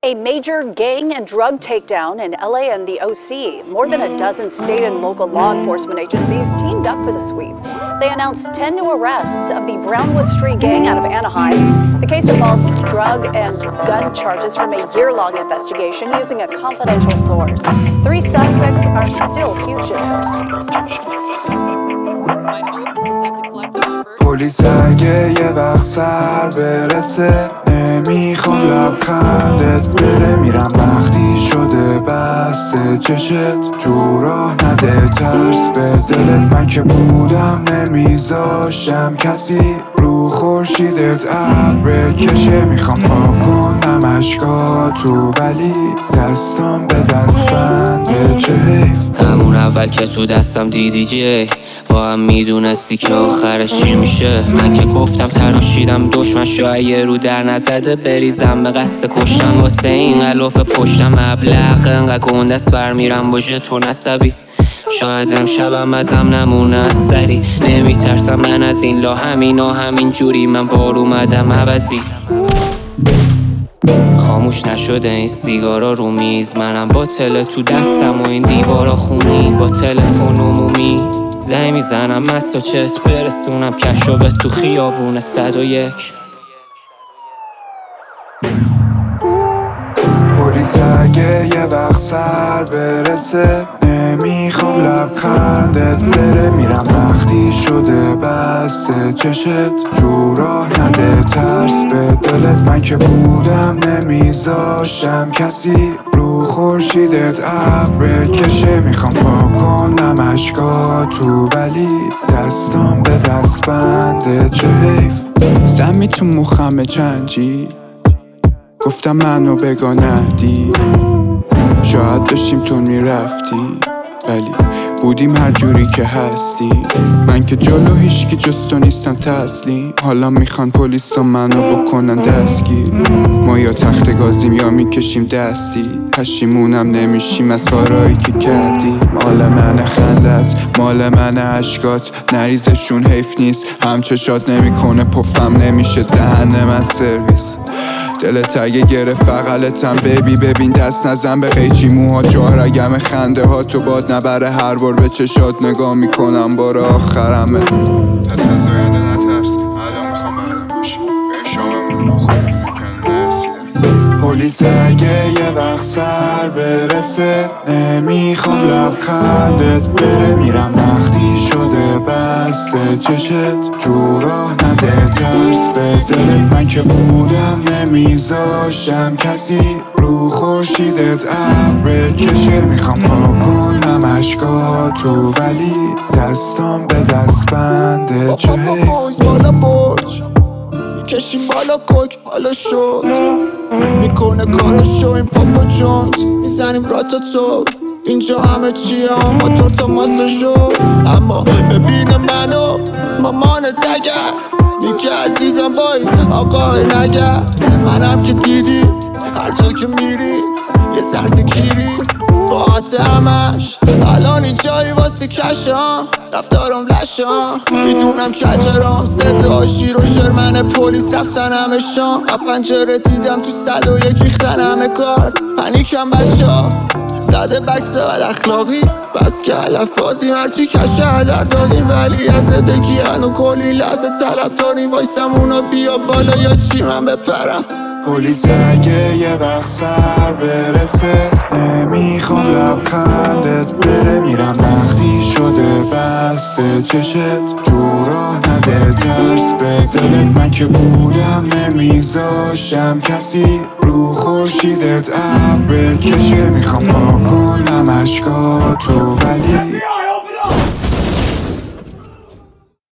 A major gang and drug takedown in LA and the OC. More than a dozen state and local law enforcement agencies teamed up for the sweep. They announced 10 new arrests of the Brownwood Street gang out of Anaheim. The case involves drug and gun charges from a year-long investigation using a confidential source. 3 suspects are still fugitives. My hope is that the collective effort. پلیس اگه یه وقت سر برسه نمیخوام لبخندت بره میرم وقتی شده بسته چشت تو راه نده ترس به دلت من که بودم نمیذاشتم کسی رو خورشیدت ابر کشه میخوام پاک کنم اشکاتو ولی دستام به دست بنده چه حیف همون اول که تو دستم دیدی جی با هم میدونستی که آخرش چی میشه من که گفتم تراشیدم دشمن شایه رو در نزده بریزم به قصد کشتن واسه این غلاف پشتم مبلغ انقدر گندست برمیرم با ژتون عصبی شاید امشبم ازم نمونه از سری نمیترسم من از این لا همینا همین جوری من بار اومدم عوضی خاموش نشده این سیگارا رو میز منم با تله تو دستم و این دیوارا خونی با تلفن عمومی زنگ میزنم مست و چت برسونم کشو به تو خیابون 101 پلیس اگه یه وقت سر برسه نمیخوام لبخندت بره میرم وقتی شده بسته چشت تو راه نده ترس به دلت من که بودم نمیذاشتم کسی رو خورشیدت ابر کشه میخوام پاک کنم اشکاتو ولی دستام به دست بنده چه حیف زمی تو مخم چنجی گفتم منو بگا ندی شاید داشتیم تو میرفتی ولی بودیم هر جوری که هستی من که جلو هیچکی جز تو نیستم تسلیم حالا میخوان پلیسا منو بکنن دستگیر ما یا تخت گازیم یا میکشیم دستی پشیمونم نمیشیم از کارایی که کردیم مال من خندت مال من عشقات نریزشون حیف نیست همچشات نمیکنه پفم نمیشه دهن من سرویس دلت اگه گرفت فقلتم ببین دست نزن به قیچی موها جارگم خنده ها تو باد نبره هر بار به چشات نگاه میکنم بار آخرمه پس از آینده نترس الان میخوام برم باشی به شاممونو بخوریم بکنه نرسیدم پلیس اگه یه وقت سر برسه نمیخوام لبخندت بره میرم وقتی شده بسته چشت تو راه نده ترس به دلت من که بودم نمیذاشتم کسی رو خورشیدت ابر کشه میخوام پاک کنم اشکاتو ولی دستام به دست بنده چه حیف بالا برج میکشیم بالا کوک حالا شد میکنه کارشو این پاپا جونت میزنیم راتاتو اینجا همه چیه اما تا ماسته شو اما ببین منو مامانت اگر میگه عزیزم بای آقای نگر منم که دیدی هر جا که میری یه ترس کیری باعت همش الان اینجایی واسه کشم رفتارم لشم میدونم کجرام صدای شیر و شرمن پلیس رفتن همه شام از پنجره دیدم تو 101 ریختن همه کار پنیکم بچه ها زده بکس بد اخلاقی بس که علف بازیم هرچی کشه هدر دادیم ولی از زدگی هنو کلی لحظه طلب داریم وایستم اونا بیا بالا یا چی من بپرم پلیس اگه یه وقت سر برسه نمیخوام لبخندت بره میرم وقتی شده بسته چشت تو راه نده ترس به دلت من که بودم نمیذاشتم کسی رو خورشیدت ابر کشه میخوام پاک کنم اشکاتو ولی